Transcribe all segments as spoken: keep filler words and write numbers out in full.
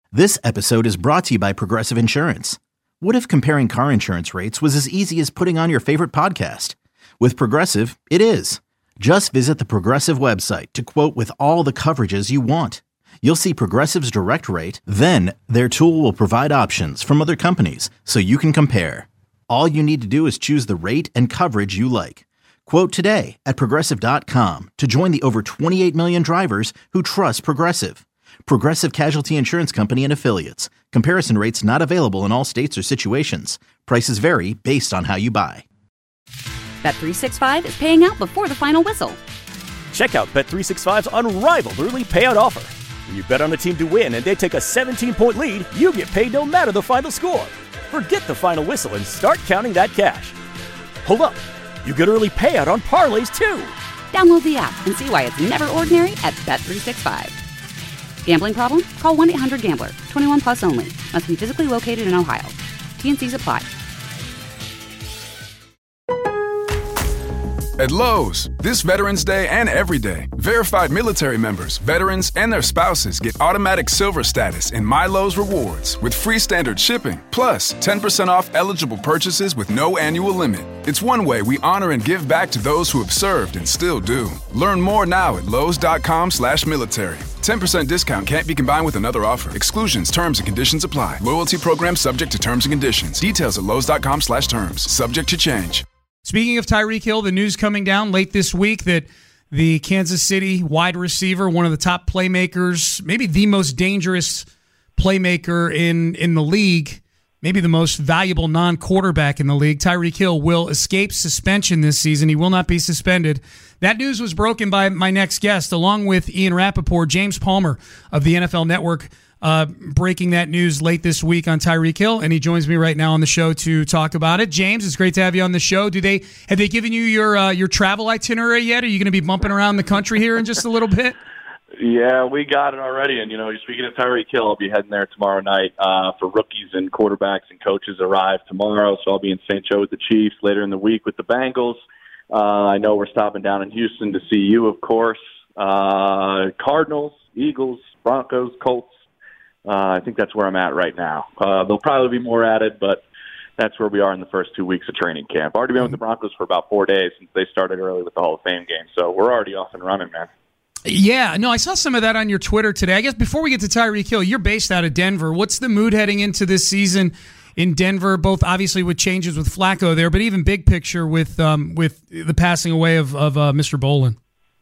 This episode is brought to you by Progressive Insurance. What if comparing car insurance rates was as easy as putting on your favorite podcast? With Progressive, it is. Just visit the Progressive website to quote with all the coverages you want. You'll see Progressive's direct rate, then their tool will provide options from other companies so you can compare. All you need to do is choose the rate and coverage you like. Quote today at progressive dot com to join the over twenty-eight million drivers who trust Progressive. Progressive Casualty Insurance Company and Affiliates. Comparison rates not available in all states or situations. Prices vary based on how you buy. Bet three sixty-five is paying out before the final whistle. Check out Bet three sixty-five's unrivaled early payout offer. When you bet on a team to win and they take a seventeen-point lead, you get paid no matter the final score. Forget the final whistle and start counting that cash. Hold up. You get early payout on parlays, too. Download the app and see why it's never ordinary at Bet three sixty-five. Gambling problem? Call one eight hundred gambler. twenty-one plus only. Must be physically located in Ohio. T and C's apply. At Lowe's, this Veterans Day and every day, verified military members, veterans, and their spouses get automatic silver status in My Lowe's Rewards with free standard shipping, plus ten percent off eligible purchases with no annual limit. It's one way we honor and give back to those who have served and still do. Learn more now at lowes.com slash military. ten percent discount can't be combined with another offer. Exclusions, terms, and conditions apply. Loyalty program subject to terms and conditions. Details at lowes.com slash terms. Subject to change. Speaking of Tyreek Hill, the news coming down late this week that the Kansas City wide receiver, one of the top playmakers, maybe the most dangerous playmaker in, in the league, maybe the most valuable non-quarterback in the league, Tyreek Hill, will escape suspension this season. He will not be suspended. That news was broken by my next guest, along with Ian Rappaport, James Palmer of the N F L Network, uh, breaking that news late this week on Tyreek Hill, and he joins me right now on the show to talk about it. James, it's great to have you on the show. Do they have they given you your uh, your travel itinerary yet? Are you going to be bumping around the country here in just a little bit? Yeah, we got it already. And, you know, speaking of Tyreek Hill, I'll be heading there tomorrow night uh, for rookies and quarterbacks and coaches arrive tomorrow. So I'll be in Saint Joe with the Chiefs later in the week with the Bengals. Uh, I know we're stopping down in Houston to see you, of course. Uh, Cardinals, Eagles, Broncos, Colts. Uh, I think that's where I'm at right now. Uh, there'll probably be more added, but that's where we are in the first two weeks of training camp. Already been with the Broncos for about four days since they started early with the Hall of Fame game. So we're already off and running, man. Yeah, no, I saw some of that on your Twitter today. I guess before we get to Tyreek Hill, you're based out of Denver. What's the mood heading into this season in Denver, both obviously with changes with Flacco there, but even big picture with um, with the passing away of, of uh, Mister Bolin?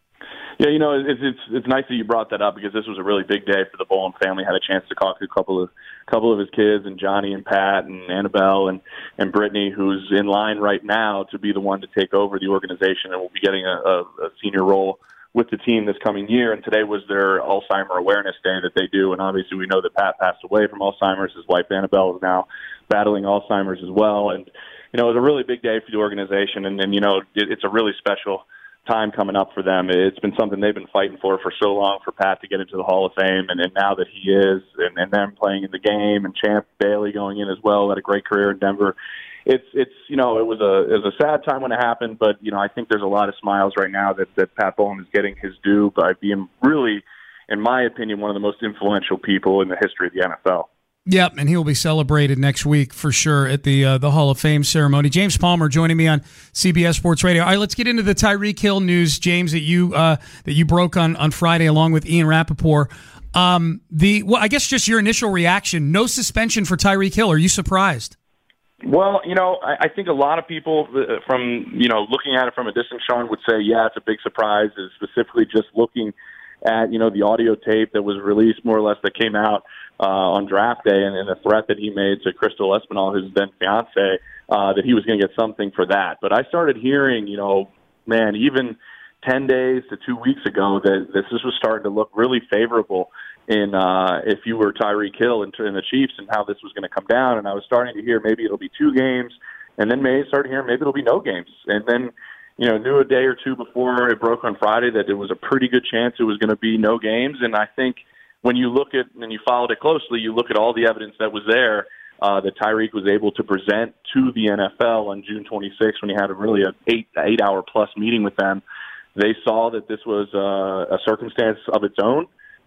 Yeah, you know, it's, it's it's nice that you brought that up because this was a really big day for the Bolin family. Had a chance to talk to a couple of couple of his kids, and Johnny and Pat and Annabelle and, and Brittany, who's in line right now to be the one to take over the organization and will be getting a, a, a senior role with the team this coming year. And today was their Alzheimer Awareness Day that they do. And obviously we know that Pat passed away from Alzheimer's. His wife Annabelle is now battling Alzheimer's as well. And, you know, it was a really big day for the organization. And, and you know, it, it's a really special time coming up for them. It's been something they've been fighting for for so long for Pat to get into the Hall of Fame. And, and now that he is, and, and them playing in the game, and Champ Bailey going in as well, had a great career in Denver. It's, it's you know, it was a it was a sad time when it happened, but, you know, I think there's a lot of smiles right now that, that Pat Bolin is getting his due by being really, in my opinion, one of the most influential people in the history of the N F L. Yep, and he will be celebrated next week for sure at the uh, the Hall of Fame ceremony. James Palmer joining me on C B S Sports Radio. All right, let's get into the Tyreek Hill news, James, that you uh, that you broke on, on Friday along with Ian Rappaport. Um, the well, I guess just your initial reaction. No suspension for Tyreek Hill. Are you surprised? Well, you know, I, I think a lot of people from, you know, looking at it from a distance, Sean, would say, yeah, it's a big surprise, is specifically just looking at, you know, the audio tape that was released more or less that came out uh, on draft day and, and the threat that he made to Crystal Espinal, his then fiance, uh, that he was going to get something for that. But I started hearing, you know, man, even ten days to two weeks ago that this was starting to look really favorable in uh, if you were Tyreek Hill and, and the Chiefs and how this was going to come down. And I was starting to hear maybe it'll be two games, and then maybe started hearing maybe it'll be no games. And then, you know, knew a day or two before it broke on Friday that it was a pretty good chance it was going to be no games. And I think when you look at, and you followed it closely, you look at all the evidence that was there uh, that Tyreek was able to present to the N F L on June twenty-sixth when he had a really an eight, eight hour plus meeting with them. They saw that this was uh, a circumstance of its own,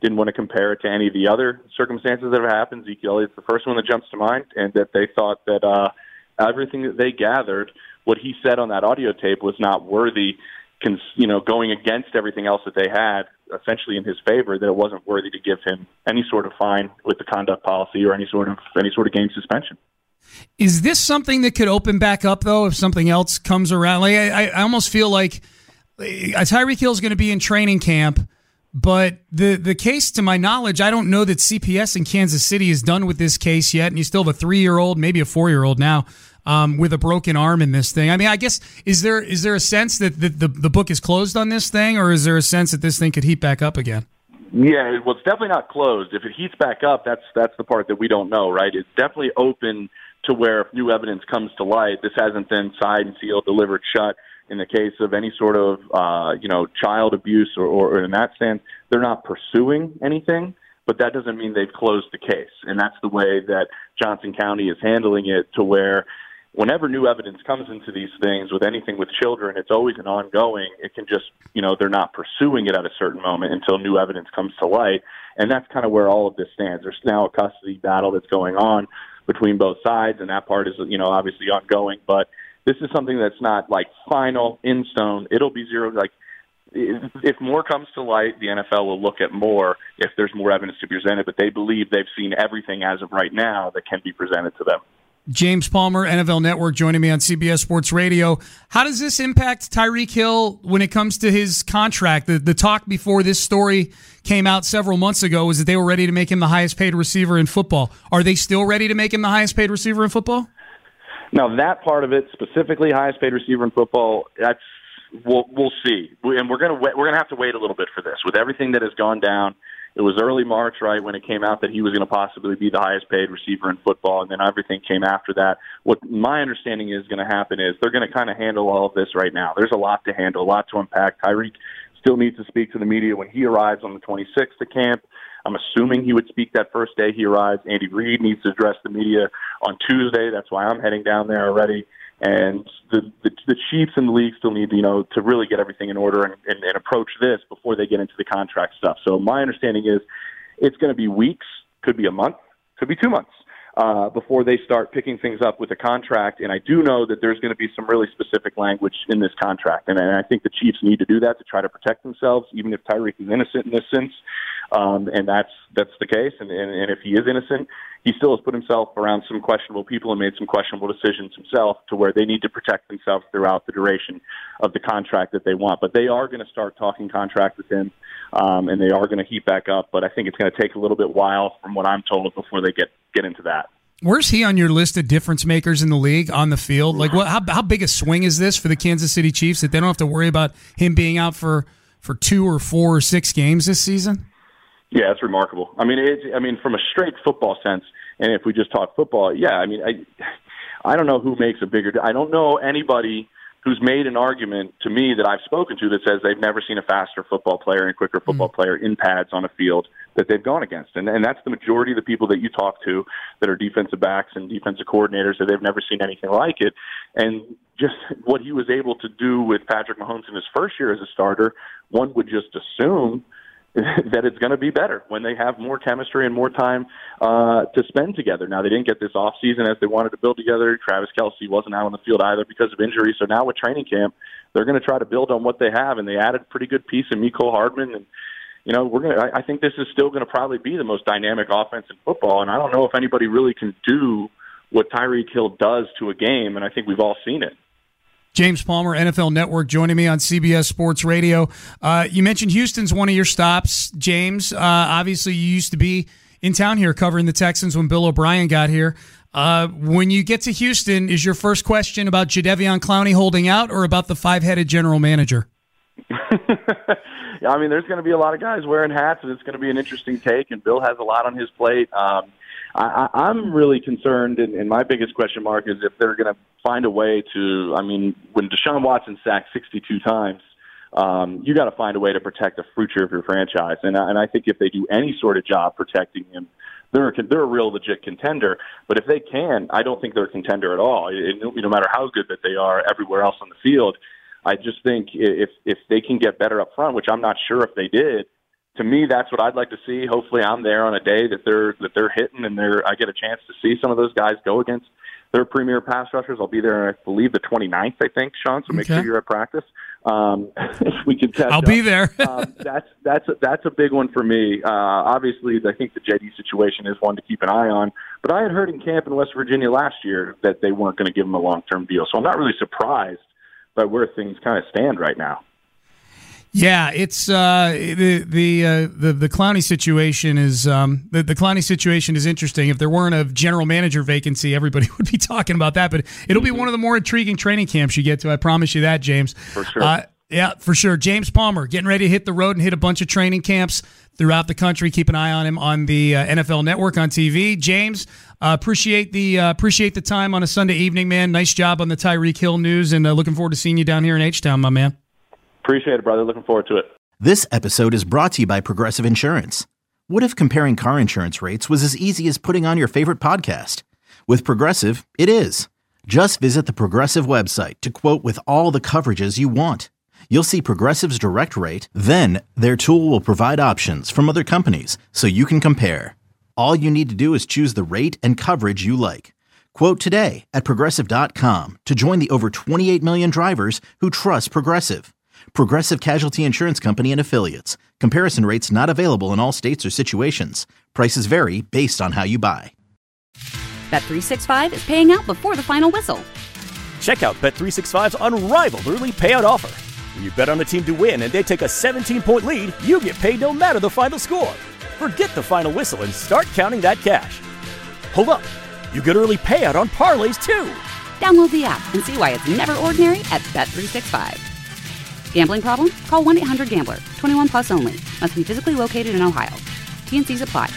didn't want to compare it to any of the other circumstances that have happened. Ezekiel Elliott's the first one that jumps to mind, and that they thought that uh, everything that they gathered, what he said on that audio tape was not worthy, you know, going against everything else that they had, essentially in his favor, that it wasn't worthy to give him any sort of fine with the conduct policy or any sort of any sort of game suspension. Is this something that could open back up, though, if something else comes around? Like I, I almost feel like Tyreek Hill is going to be in training camp, but the the case, to my knowledge, I don't know that C P S in Kansas City is done with this case yet, and you still have a three-year-old, maybe a four-year-old now, um, with a broken arm in this thing. I mean, I guess, is there is there a sense that the, the, the book is closed on this thing, or is there a sense that this thing could heat back up again? Yeah, well, it's definitely not closed. If it heats back up, that's that's the part that we don't know, right? It's definitely open to where if new evidence comes to light, this hasn't been signed and sealed, delivered, shut. In the case of any sort of, uh, you know, child abuse or, or in that sense, they're not pursuing anything, but that doesn't mean they've closed the case. And that's the way that Johnson County is handling it, to where whenever new evidence comes into these things with anything with children, it's always an ongoing. It can just, you know, they're not pursuing it at a certain moment until new evidence comes to light. And that's kind of where all of this stands. There's now a custody battle that's going on between both sides, and that part is, you know, obviously ongoing. But this is something that's not like final in stone. It'll be zero. Like if, if more comes to light, the N F L will look at more if there's more evidence to be presented. But they believe they've seen everything as of right now that can be presented to them. James Palmer, N F L Network, joining me on C B S Sports Radio. How does this impact Tyreek Hill when it comes to his contract? The, the talk before this story came out several months ago was that they were ready to make him the highest paid receiver in football. Are they still ready to make him the highest paid receiver in football? Now, that part of it, specifically highest paid receiver in football, that's we'll we'll see, and we're gonna we're gonna have to wait a little bit for this. With everything that has gone down, it was early March, right, when it came out that he was going to possibly be the highest paid receiver in football, and then everything came after that. What my understanding is going to happen is they're going to kind of handle all of this right now. There's a lot to handle, a lot to unpack. Tyreek still needs to speak to the media when he arrives on the twenty-sixth to camp. I'm assuming he would speak that first day he arrives. Andy Reid needs to address the media on Tuesday. That's why I'm heading down there already. And the, the the Chiefs and the league still need, you know, to really get everything in order and, and, and approach this before they get into the contract stuff. So my understanding is it's going to be weeks, could be a month, could be two months uh, before they start picking things up with the contract. And I do know that there's going to be some really specific language in this contract. And, and I think the Chiefs need to do that to try to protect themselves, even if Tyreek is innocent in this sense. Um, and that's that's the case. And, and, and if he is innocent, he still has put himself around some questionable people and made some questionable decisions himself, to where they need to protect themselves throughout the duration of the contract that they want. But they are going to start talking contract with him, um, and they are going to heat back up. But I think it's going to take a little bit while, from what I'm told, before they get, get into that. Where's he on your list of difference makers in the league on the field? Like, what? How, how big a swing is this for the Kansas City Chiefs that they don't have to worry about him being out for, for two or four or six games this season? Yeah, it's remarkable. I mean, it's, I mean, from a straight football sense, and if we just talk football, yeah, I mean, I, I don't know who makes a bigger. I don't know anybody who's made an argument to me that I've spoken to that says they've never seen a faster football player and quicker football mm-hmm. player in pads on a field that they've gone against. And, and that's the majority of the people that you talk to that are defensive backs and defensive coordinators, that they've never seen anything like it. And just what he was able to do with Patrick Mahomes in his first year as a starter, one would just assume that it's going to be better when they have more chemistry and more time uh, to spend together. Now, they didn't get this offseason as they wanted to build together. Travis Kelce wasn't out on the field either because of injury. So now with training camp, they're going to try to build on what they have, and they added a pretty good piece in Mecole Hardman. And, you know, we're going to, I think this is still going to probably be the most dynamic offense in football, and I don't know if anybody really can do what Tyreek Hill does to a game, and I think we've all seen it. James Palmer, N F L Network, joining me on C B S Sports Radio. Uh, you mentioned Houston's one of your stops, James. Uh, obviously, you used to be in town here covering the Texans when Bill O'Brien got here. Uh, when you get to Houston, is your first question about Jadeveon Clowney holding out or about the five-headed general manager? Yeah, I mean, there's going to be a lot of guys wearing hats, and it's going to be an interesting take, and Bill has a lot on his plate. Um, I, I'm really concerned, and, and my biggest question mark is if they're going to find a way to, I mean, when Deshaun Watson sacked sixty-two times, um, you got to find a way to protect the future of your franchise. And, and I think if they do any sort of job protecting him, they're a, they're a real legit contender. But if they can, I don't think they're a contender at all. It, no matter how good that they are everywhere else on the field, I just think if if they can get better up front, which I'm not sure if they did, to me, that's what I'd like to see. Hopefully, I'm there on a day that they're that they're hitting, and they're I get a chance to see some of those guys go against their premier pass rushers. I'll be there, I believe, the twenty-ninth, I think, Sean. So make okay. sure you're at practice. Um, if we can catch I'll up. be there. um, that's that's a, that's a big one for me. Uh, obviously, I think the J D situation is one to keep an eye on. But I had heard in camp in West Virginia last year that they weren't going to give him a long-term deal. So I'm not really surprised by where things kind of stand right now. Yeah, it's uh, the the uh, the the Clowney situation is um, the the Clowney situation is interesting. If there weren't a general manager vacancy, everybody would be talking about that. But it'll be one of the more intriguing training camps you get to. I promise you that, James. For sure. Uh, yeah, for sure. James Palmer getting ready to hit the road and hit a bunch of training camps throughout the country. Keep an eye on him on the uh, N F L Network on T V. James, uh, appreciate the uh, appreciate the time on a Sunday evening, man. Nice job on the Tyreek Hill news, and uh, looking forward to seeing you down here in H-Town, my man. Appreciate it, brother. Looking forward to it. This episode is brought to you by Progressive Insurance. What if comparing car insurance rates was as easy as putting on your favorite podcast? With Progressive, it is. Just visit the Progressive website to quote with all the coverages you want. You'll see Progressive's direct rate, then their tool will provide options from other companies so you can compare. All you need to do is choose the rate and coverage you like. Quote today at Progressive dot com to join the over twenty-eight million drivers who trust Progressive. Progressive Casualty Insurance Company and Affiliates. Comparison rates not available in all states or situations. Prices vary based on how you buy. Bet three sixty-five is paying out before the final whistle. Check out Bet three sixty-five's unrivaled early payout offer. When you bet on a team to win and they take a seventeen-point lead, you get paid no matter the final score. Forget the final whistle and start counting that cash. Hold up. You get early payout on parlays, too. Download the app and see why it's never ordinary at Bet three sixty-five. Gambling problem? Call one eight hundred gambler. twenty-one plus only. Must be physically located in Ohio. T N Cs apply.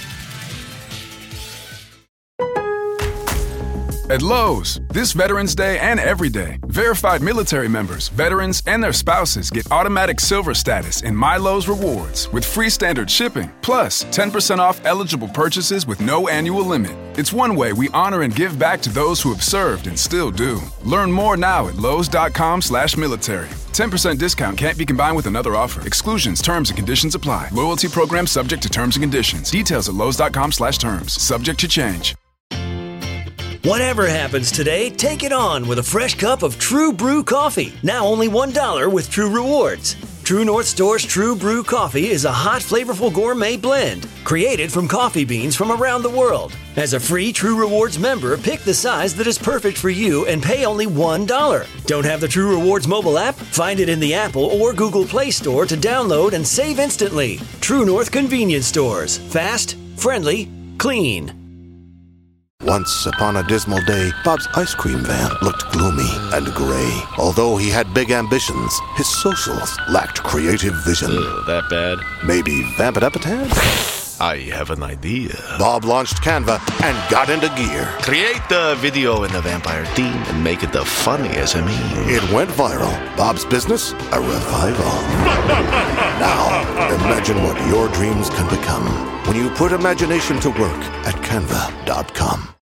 At Lowe's, this Veterans Day and every day, verified military members, veterans, and their spouses get automatic silver status in My Lowe's Rewards with free standard shipping, plus ten percent off eligible purchases with no annual limit. It's one way we honor and give back to those who have served and still do. Learn more now at Lowe's.com slash military. ten percent discount can't be combined with another offer. Exclusions, terms, and conditions apply. Loyalty program subject to terms and conditions. Details at Lowe's.com slash terms. Subject to change. Whatever happens today, take it on with a fresh cup of True Brew coffee. Now only one dollar with True Rewards. True North Store's True Brew coffee is a hot, flavorful gourmet blend created from coffee beans from around the world. As a free True Rewards member, pick the size that is perfect for you and pay only one dollar. Don't have the True Rewards mobile app? Find it in the Apple or Google Play Store to download and save instantly. True North Convenience Stores. Fast, friendly, clean. Once upon a dismal day, Bob's ice cream van looked gloomy and gray. Although he had big ambitions, his socials lacked creative vision. Ugh, that bad? Maybe vamp it up a tad? I have an idea. Bob launched Canva and got into gear. Create the video in the vampire theme and make it the funniest of me. It went viral. Bob's business, a revival. Now, imagine what your dreams can become when you put imagination to work at Canva dot com.